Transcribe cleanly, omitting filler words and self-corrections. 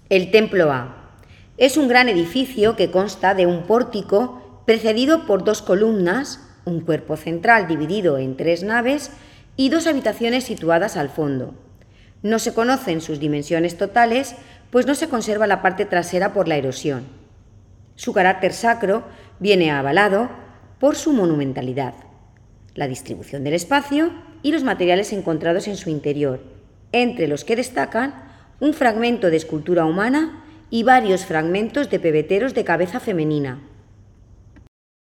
El Templo A. Es un gran edificio que consta de un pórtico precedido por 2 columnas, un cuerpo central dividido en 3 naves y 2 habitaciones situadas al fondo. No se conocen sus dimensiones totales, pues no se conserva la parte trasera por la erosión. Su carácter sacro viene avalado por su monumentalidad, la distribución del espacio y los materiales encontrados en su interior, entre los que destacan un fragmento de escultura humana y varios fragmentos de pebeteros de cabeza femenina.